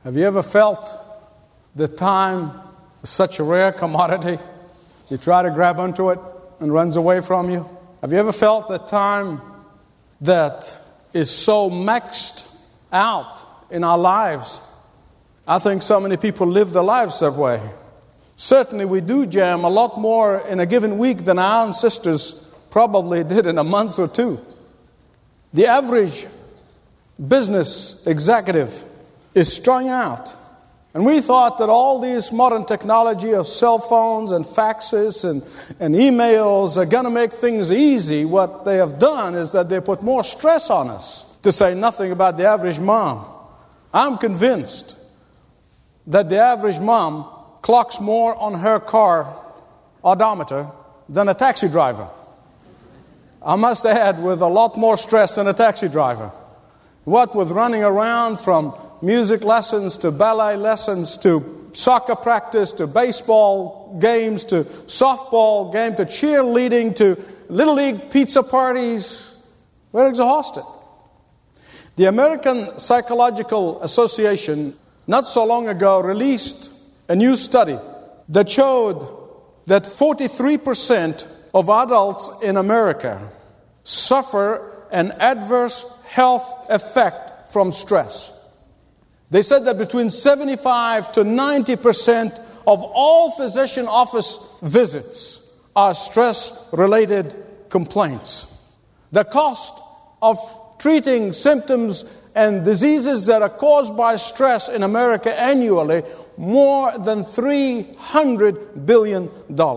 Have you ever felt that time is such a rare commodity? You try to grab onto it and it runs away from you. Have you ever felt that time that is so maxed out in our lives? I think so many people live their lives that way. Certainly we do jam a lot more in a given week than our ancestors probably did in a month or two. The average business executive is strung out. And we thought that all these modern technology of cell phones and faxes and emails are going to make things easy. What they have done is that they put more stress on us, to say nothing about the average mom. I'm convinced that the average mom clocks more on her car odometer than a taxi driver. I must add, with a lot more stress than a taxi driver. What with running around from music lessons to ballet lessons to soccer practice to baseball games to softball game to cheerleading to Little League pizza parties. We're exhausted. The American Psychological Association not so long ago released a new study that showed that 43% of adults in America suffer an adverse health effect from stress. They said that between 75 to 90% of all physician office visits are stress-related complaints. The cost of treating symptoms and diseases that are caused by stress in America annually, more than $300 billion.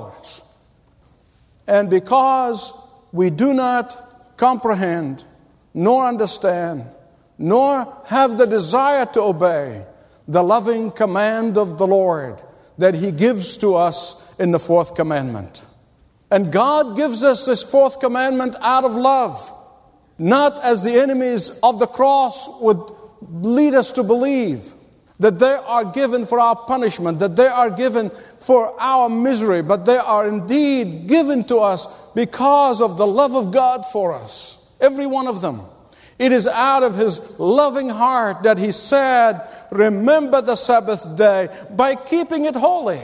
And because we do not comprehend, nor understand, nor have the desire to obey the loving command of the Lord that He gives to us in the fourth commandment. And God gives us this fourth commandment out of love, not as the enemies of the cross would lead us to believe, that they are given for our punishment, that they are given for our misery, but they are indeed given to us because of the love of God for us. Every one of them. It is out of His loving heart that He said, remember the Sabbath day by keeping it holy.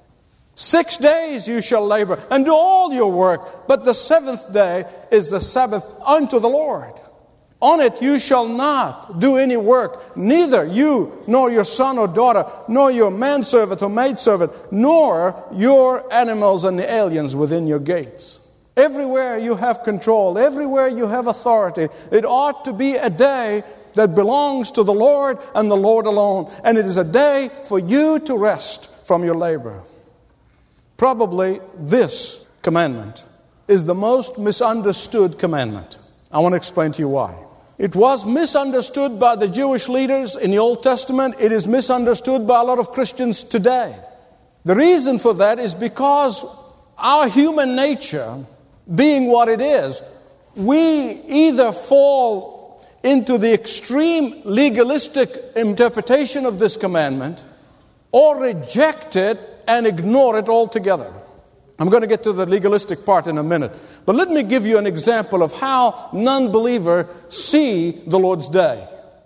6 days you shall labor and do all your work, but the seventh day is the Sabbath unto the Lord. On it you shall not do any work, neither you nor your son or daughter, nor your manservant or maidservant, nor your animals and the aliens within your gates. Everywhere you have control, everywhere you have authority, it ought to be a day that belongs to the Lord and the Lord alone. And it is a day for you to rest from your labor. Probably this commandment is the most misunderstood commandment. I want to explain to you why. It was misunderstood by the Jewish leaders in the Old Testament. It is misunderstood by a lot of Christians today. The reason for that is because our human nature, being what it is, we either fall into the extreme legalistic interpretation of this commandment or reject it and ignore it altogether. I'm going to get to the legalistic part in a minute. But let me give you an example of how non-believers see the Lord's Day.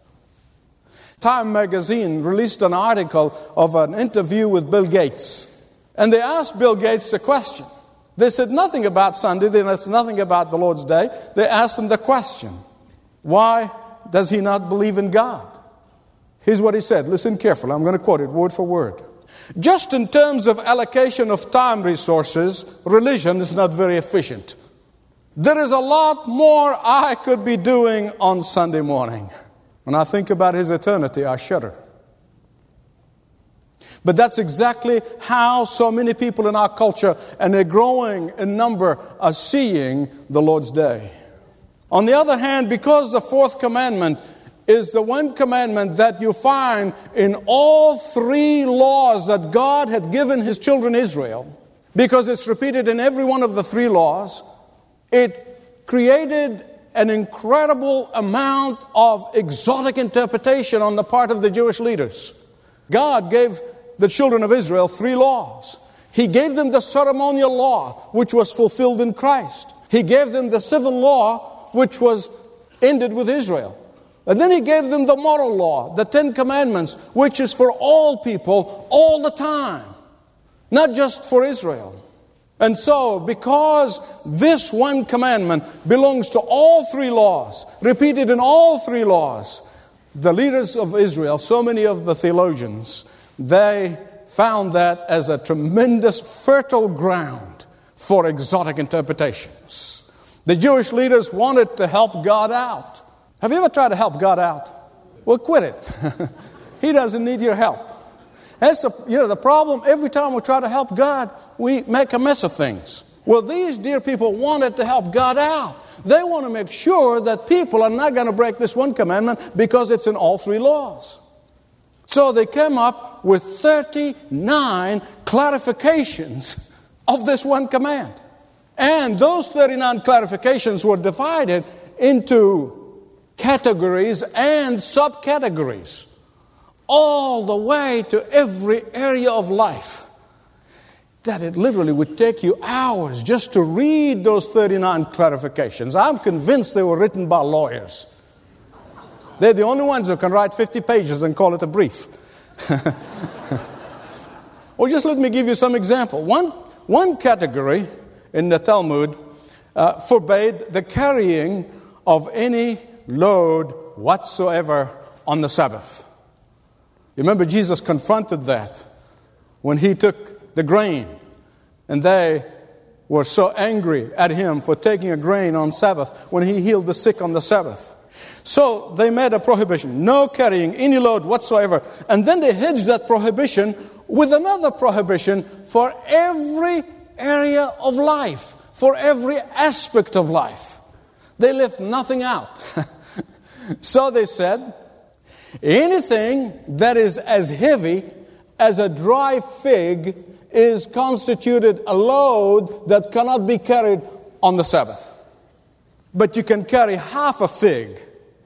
Time magazine released an article of an interview with Bill Gates. And they asked Bill Gates a question. They said nothing about Sunday. They said nothing about the Lord's Day. They asked him the question, why does he not believe in God? Here's what he said. Listen carefully. I'm going to quote it word for word. Just in terms of allocation of time resources, religion is not very efficient. There is a lot more I could be doing on Sunday morning. When I think about his eternity, I shudder. But that's exactly how so many people in our culture, and they're growing in number, are seeing the Lord's Day. On the other hand, because the fourth commandment is the one commandment that you find in all three laws that God had given His children Israel, because it's repeated in every one of the three laws, it created an incredible amount of exotic interpretation on the part of the Jewish leaders. God gave the children of Israel three laws. He gave them the ceremonial law, which was fulfilled in Christ. He gave them the civil law, which was ended with Israel. And then he gave them the moral law, the 10 Commandments, which is for all people all the time, not just for Israel. And so, because this one commandment belongs to all 3 laws, repeated in all 3 laws, the leaders of Israel, so many of the theologians, they found that as a tremendous fertile ground for exotic interpretations. The Jewish leaders wanted to help God out. Have you ever tried to help God out? Well, quit it. He doesn't need your help. That's the problem. Every time we try to help God, we make a mess of things. Well, these dear people wanted to help God out. They want to make sure that people are not going to break this one commandment because it's in all 3 laws. So they came up with 39 clarifications of this one command. And those 39 clarifications were divided into categories and subcategories, all the way to every area of life, that it literally would take you hours just to read those 39 clarifications. I'm convinced they were written by lawyers. They're the only ones who can write 50 pages and call it a brief. Or just let me give you some example. One category in the Talmud forbade the carrying of any load whatsoever on the Sabbath. You remember Jesus confronted that when he took the grain, and they were so angry at him for taking a grain on Sabbath when he healed the sick on the Sabbath. So they made a prohibition, no carrying any load whatsoever. And then they hedged that prohibition with another prohibition for every area of life, for every aspect of life. They left nothing out. So they said, anything that is as heavy as a dry fig is constituted a load that cannot be carried on the Sabbath. But you can carry half a fig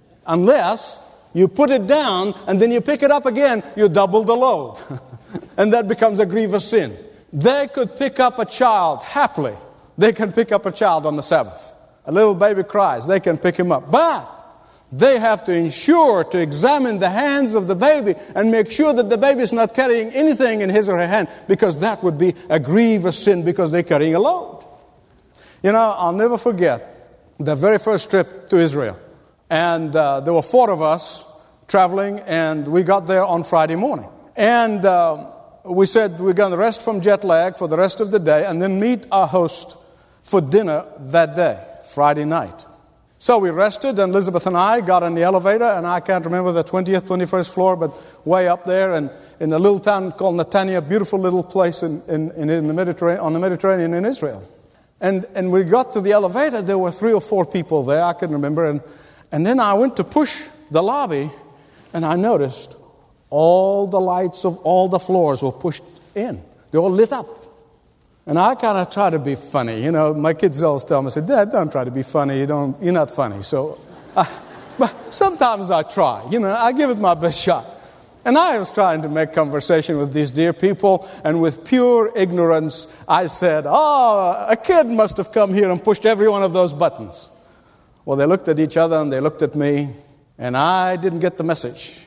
unless you put it down and then you pick it up again, you double the load. And that becomes a grievous sin. They could pick up a child happily. They can pick up a child on the Sabbath. A little baby cries, they can pick him up. But they have to ensure to examine the hands of the baby and make sure that the baby is not carrying anything in his or her hand, because that would be a grievous sin because they're carrying a load. You know, I'll never forget the very first trip to Israel. And there were 4 of us traveling, and we got there on Friday morning. And we said we're going to rest from jet lag for the rest of the day and then meet our host for dinner that day, Friday night. So we rested, and Elizabeth and I got on the elevator, and I can't remember the 20th, 21st floor, but way up there, and in a little town called Netanya, beautiful little place in the Mediterranean, on the Mediterranean in Israel. And we got to the elevator, there were 3 or 4 people there, I couldn't remember, and then I went to push the lobby, and I noticed all the lights of all the floors were pushed in. They all lit up. And I kind of try to be funny. You know, my kids always tell me, I say, Dad, don't try to be funny. You're not funny. So, but sometimes I try. You know, I give it my best shot. And I was trying to make conversation with these dear people, and with pure ignorance, I said, a kid must have come here and pushed every one of those buttons. Well, they looked at each other, and they looked at me, and I didn't get the message.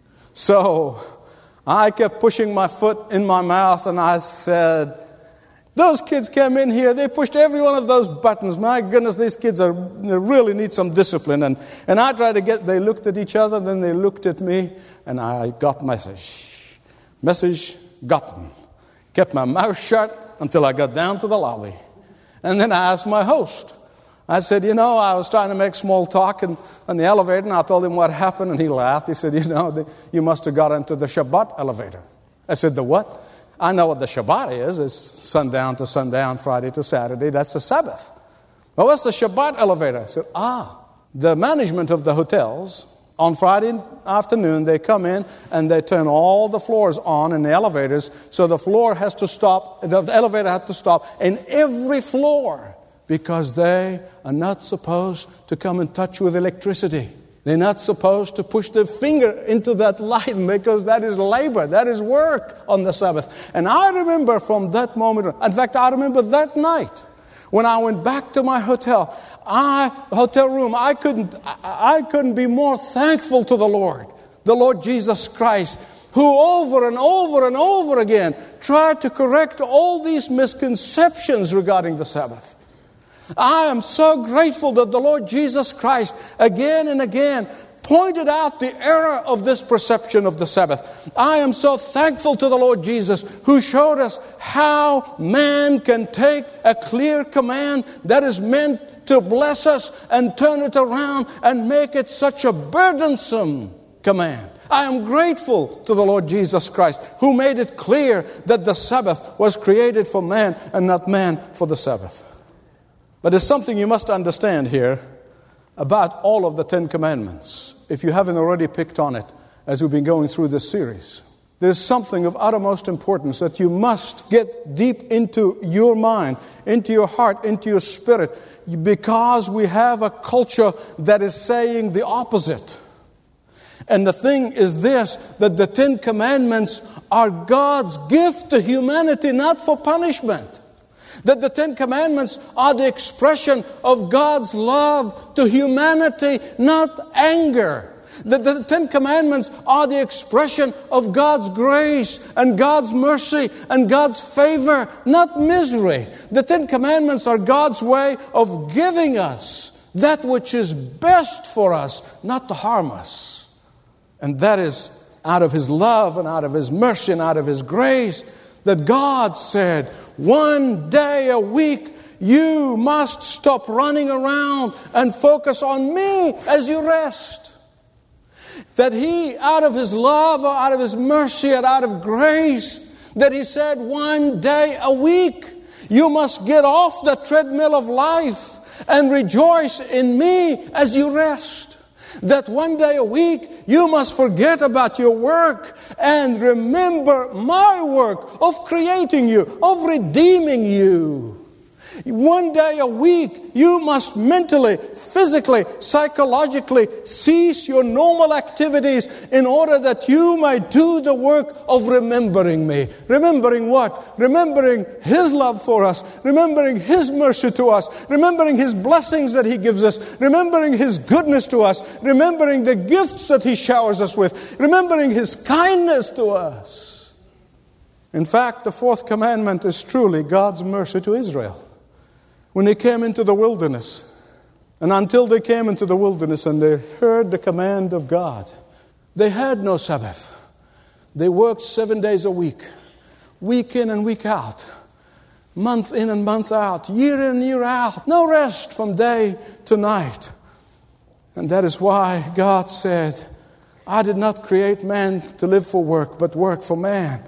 So I kept pushing my foot in my mouth, and I said, those kids came in here, they pushed every one of those buttons. My goodness, these kids they really need some discipline. And I tried to they looked at each other, then they looked at me, and I got message. Message gotten. Kept my mouth shut until I got down to the lobby. And then I asked my host. I said, I was trying to make small talk on the elevator, and I told him what happened, and he laughed. He said, you must have got into the Shabbat elevator. I said, the what? I know what the Shabbat is. It's sundown to sundown, Friday to Saturday. That's the Sabbath. Well, what's the Shabbat elevator? I said, the management of the hotels, on Friday afternoon, they come in and they turn all the floors on in the elevators, so the floor has to stop, the elevator has to stop in every floor, because they are not supposed to come in touch with electricity. They're not supposed to push their finger into that light, because that is labor, that is work on the Sabbath. And I remember from that moment, in fact, I remember that night When I went back to my hotel room, I couldn't be more thankful to the Lord Jesus Christ, who over and over and over again tried to correct all these misconceptions regarding the Sabbath. I am so grateful that the Lord Jesus Christ again and again pointed out the error of this perception of the Sabbath. I am so thankful to the Lord Jesus, who showed us how man can take a clear command that is meant to bless us and turn it around and make it such a burdensome command. I am grateful to the Lord Jesus Christ, who made it clear that the Sabbath was created for man and not man for the Sabbath. But there's something you must understand here about all of the Ten Commandments, if you haven't already picked on it as we've been going through this series. There's something of uttermost importance that you must get deep into your mind, into your heart, into your spirit, because we have a culture that is saying the opposite. And the thing is this, that the Ten Commandments are God's gift to humanity, not for punishment. That the Ten Commandments are the expression of God's love to humanity, not anger. That the Ten Commandments are the expression of God's grace and God's mercy and God's favor, not misery. The Ten Commandments are God's way of giving us that which is best for us, not to harm us. And that is out of His love and out of His mercy and out of His grace that God said, one day a week you must stop running around and focus on me as you rest. That He, out of His love, out of His mercy, and out of grace, that He said one day a week you must get off the treadmill of life and rejoice in me as you rest. That one day a week you must forget about your work and remember my work of creating you, of redeeming you. One day a week you must mentally, physically, psychologically cease your normal activities in order that you might do the work of remembering me. Remembering what? Remembering His love for us, remembering His mercy to us, remembering His blessings that He gives us, remembering His goodness to us, remembering the gifts that He showers us with, remembering His kindness to us. In fact, the fourth commandment is truly God's mercy to Israel. When they came into the wilderness, and until they came into the wilderness and they heard the command of God, they had no Sabbath. They worked 7 days a week in and week out, month in and month out, year in and year out, no rest from day to night. And that is why God said, I did not create man to live for work, but work for man.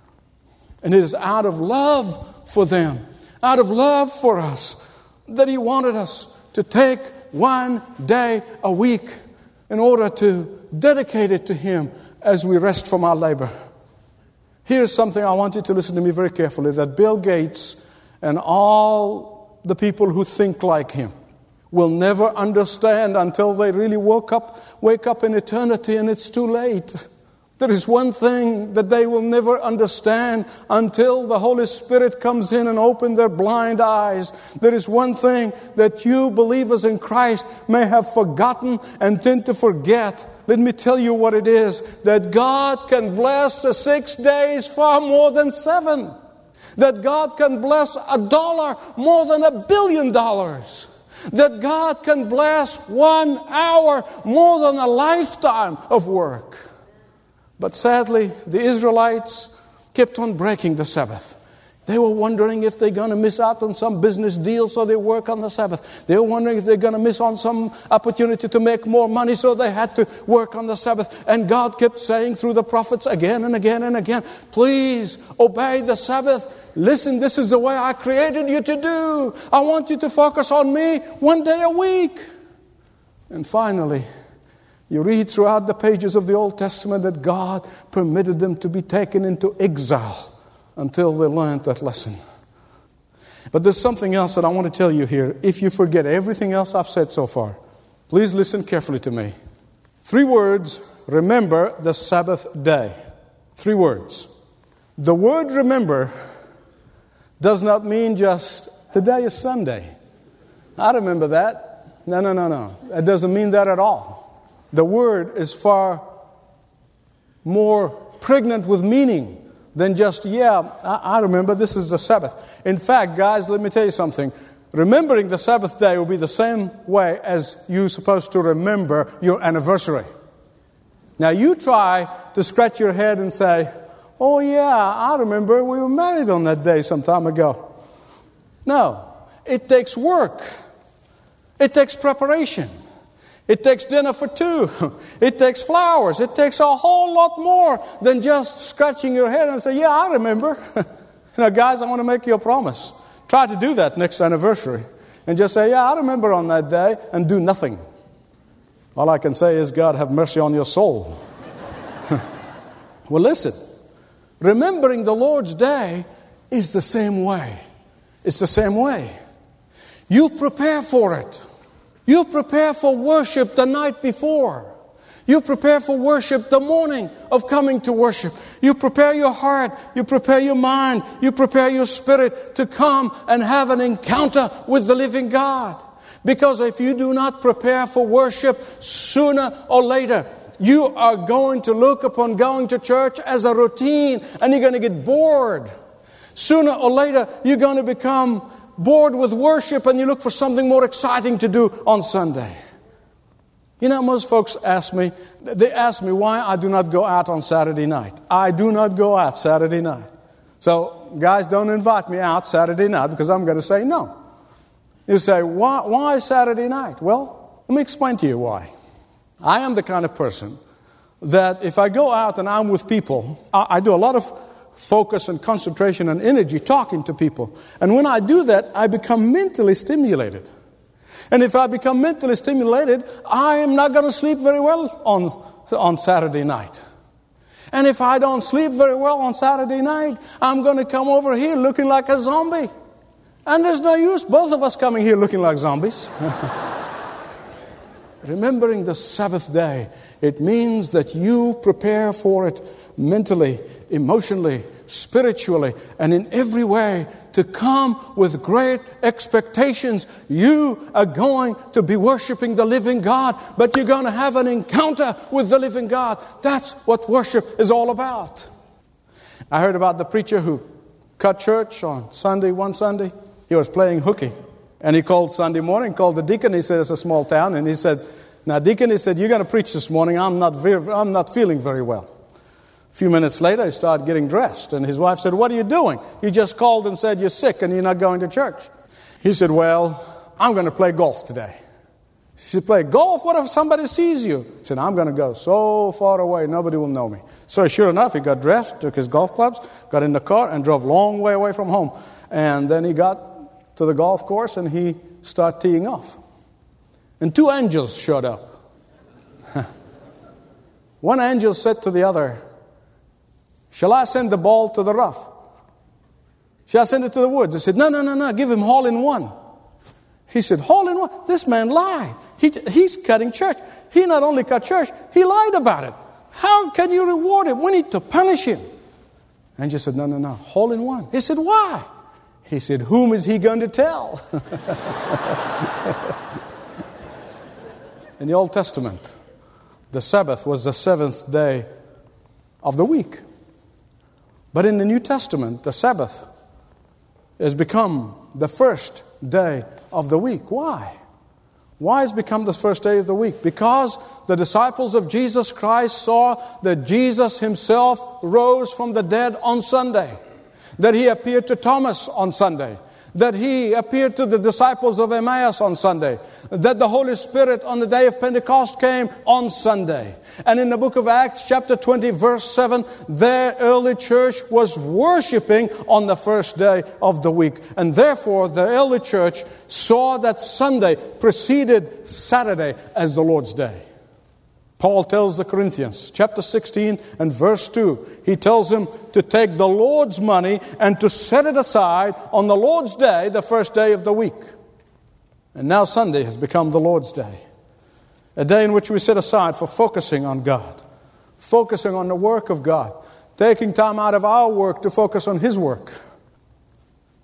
And it is out of love for them, out of love for us, that He wanted us to take one day a week in order to dedicate it to Him as we rest from our labor. Here's something I want you to listen to me very carefully, that Bill Gates and all the people who think like him will never understand until they really wake up in eternity and it's too late. There is one thing that they will never understand until the Holy Spirit comes in and opens their blind eyes. There is one thing that you believers in Christ may have forgotten and tend to forget. Let me tell you what it is. That God can bless the 6 days far more than 7. That God can bless $1 more than $1 billion. That God can bless 1 hour more than a lifetime of work. But sadly, the Israelites kept on breaking the Sabbath. They were wondering if they're going to miss out on some business deal, so they work on the Sabbath. They were wondering if they're going to miss on some opportunity to make more money, so they had to work on the Sabbath. And God kept saying through the prophets again and again and again, please obey the Sabbath. Listen, this is the way I created you to do. I want you to focus on me 1 day a week. And finally, you read throughout the pages of the Old Testament that God permitted them to be taken into exile until they learned that lesson. But there's something else that I want to tell you here. If you forget everything else I've said so far, please listen carefully to me. 3 words, remember the Sabbath day. 3 words. The word remember does not mean just Today is Sunday. I remember that. No. It doesn't mean that at all. The word is far more pregnant with meaning than just, I remember this is the Sabbath. In fact, guys, let me tell you something. Remembering the Sabbath day will be the same way as you're supposed to remember your anniversary. Now, you try to scratch your head and say, oh, yeah, I remember we were married on that day some time ago. No, it takes work. It takes preparation. It takes dinner for two. It takes flowers. It takes a whole lot more than just scratching your head and say, yeah, I remember. Now, guys, I want to make you a promise. Try to do that next anniversary and just say, yeah, I remember on that day, and do nothing. All I can say is, God, have mercy on your soul. Well, listen, remembering the Lord's day is the same way. It's the same way. You prepare for it. You prepare for worship the night before. You prepare for worship the morning of coming to worship. You prepare your heart. You prepare your mind. You prepare your spirit to come and have an encounter with the living God. Because if you do not prepare for worship, sooner or later, you are going to look upon going to church as a routine, and you're going to get bored. Sooner or later, you're going to become bored with worship, and you look for something more exciting to do on Sunday. You know, most folks ask me why I do not go out on Saturday night. I do not go out Saturday night. So, guys, don't invite me out Saturday night, because I'm going to say no. You say, why Saturday night? Well, let me explain to you why. I am the kind of person that if I go out and I'm with people, I do a lot of focus and concentration and energy talking to people. And when I do that, I become mentally stimulated. And if I become mentally stimulated, I am not going to sleep very well on Saturday night. And if I don't sleep very well on Saturday night, I'm going to come over here looking like a zombie. And there's no use both of us coming here looking like zombies. Remembering the Sabbath day, it means that you prepare for it mentally, emotionally, spiritually, and in every way to come with great expectations. You are going to be worshiping the living God, but you're going to have an encounter with the living God. That's what worship is all about. I heard about the preacher who cut church on Sunday, one Sunday. He was playing hooky. And he called Sunday morning, called the deacon. He said, it's a small town. And he said, now, deacon, he said, you're going to preach this morning. I'm not feeling very well. A few minutes later, he started getting dressed. And his wife said, what are you doing? You just called and said you're sick and you're not going to church. He said, well, I'm going to play golf today. She said, play golf? What if somebody sees you? He said, I'm going to go so far away, nobody will know me. So sure enough, he got dressed, took his golf clubs, got in the car, and drove a long way away from home. And then he got to the golf course and he started teeing off. And two angels showed up. One angel said to the other, shall I send the ball to the rough? Shall I send it to the woods? He said, no, give him hole in one. He said, hole in one? This man lied. He's cutting church. He not only cut church, he lied about it. How can you reward him? We need to punish him. Angel said, no, hole in one. He said, why? He said, whom is he going to tell? In the Old Testament, the Sabbath was the seventh day of the week. But in the New Testament, the Sabbath has become the first day of the week. Why? Why has it become the first day of the week? Because the disciples of Jesus Christ saw that Jesus himself rose from the dead on Sunday, that he appeared to Thomas on Sunday, that he appeared to the disciples of Emmaus on Sunday, that the Holy Spirit on the day of Pentecost came on Sunday. And in the book of Acts, chapter 20, verse 7, their early church was worshiping on the first day of the week. And therefore, the early church saw that Sunday preceded Saturday as the Lord's day. Paul tells the Corinthians, chapter 16 and verse 2, he tells them to take the Lord's money and to set it aside on the Lord's day, the first day of the week. And now Sunday has become the Lord's day, a day in which we set aside for focusing on God, focusing on the work of God, taking time out of our work to focus on His work.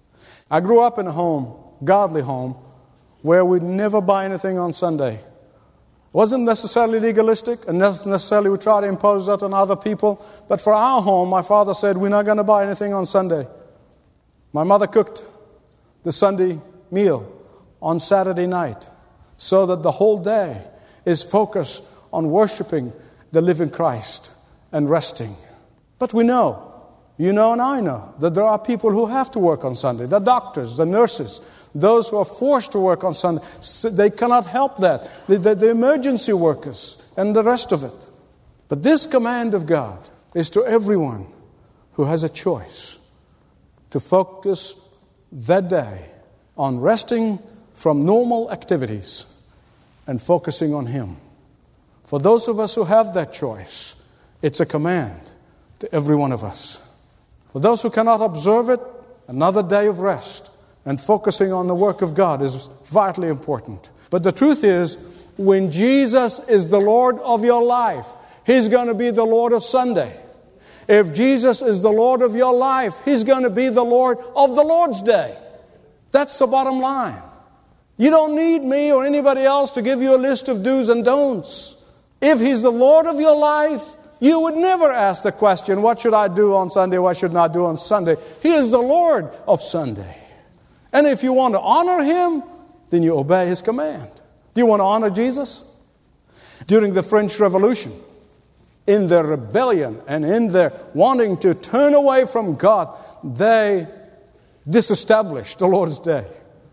I grew up in a home, godly home, where we'd never buy anything on Sunday. It wasn't necessarily legalistic, and necessarily we try to impose that on other people. But for our home, my father said, we're not going to buy anything on Sunday. My mother cooked the Sunday meal on Saturday night so that the whole day is focused on worshiping the living Christ and resting. But we know, you know and I know, that there are people who have to work on Sunday. The doctors, the nurses, those who are forced to work on Sunday. They cannot help that. The emergency workers and the rest of it. But this command of God is to everyone who has a choice to focus that day on resting from normal activities and focusing on Him. For those of us who have that choice, it's a command to every one of us. For those who cannot observe it, another day of rest and focusing on the work of God is vitally important. But the truth is, when Jesus is the Lord of your life, He's going to be the Lord of Sunday. If Jesus is the Lord of your life, He's going to be the Lord of the Lord's Day. That's the bottom line. You don't need me or anybody else to give you a list of do's and don'ts. If He's the Lord of your life, you would never ask the question, what should I do on Sunday, what should I do on Sunday? He is the Lord of Sunday. And if you want to honor Him, then you obey His command. Do you want to honor Jesus? During the French Revolution, in their rebellion and in their wanting to turn away from God, they disestablished the Lord's Day.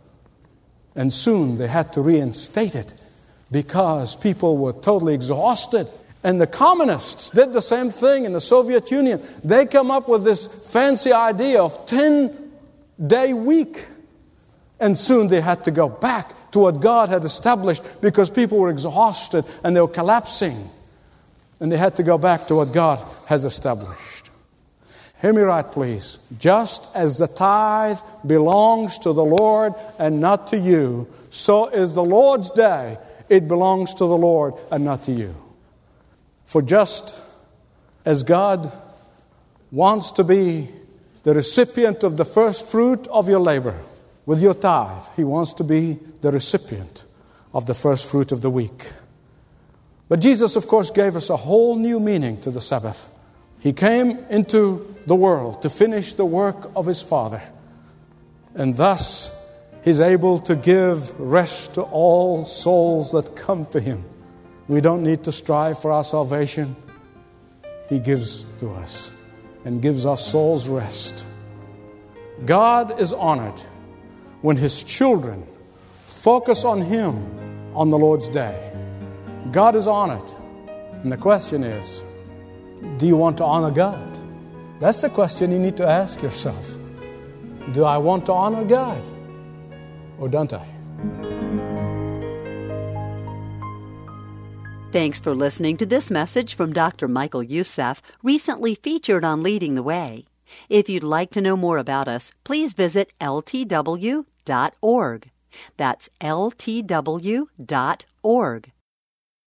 And soon they had to reinstate it because people were totally exhausted. And the communists did the same thing in the Soviet Union. They come up with this fancy idea of 10-day week. And soon they had to go back to what God had established because people were exhausted and they were collapsing. And they had to go back to what God has established. Hear me right, please. Just as the tithe belongs to the Lord and not to you, so is the Lord's Day. It belongs to the Lord and not to you. For just as God wants to be the recipient of the first fruit of your labor with your tithe, He wants to be the recipient of the first fruit of the week. But Jesus, of course, gave us a whole new meaning to the Sabbath. He came into the world to finish the work of His Father. And thus, He's able to give rest to all souls that come to Him. We don't need to strive for our salvation. He gives to us and gives our souls rest. God is honored when His children focus on Him on the Lord's Day. God is honored. And the question is, do you want to honor God? That's the question you need to ask yourself. Do I want to honor God or don't I? Thanks for listening to this message from Dr. Michael Youssef, recently featured on Leading the Way. If you'd like to know more about us, please visit ltw.org. That's ltw.org.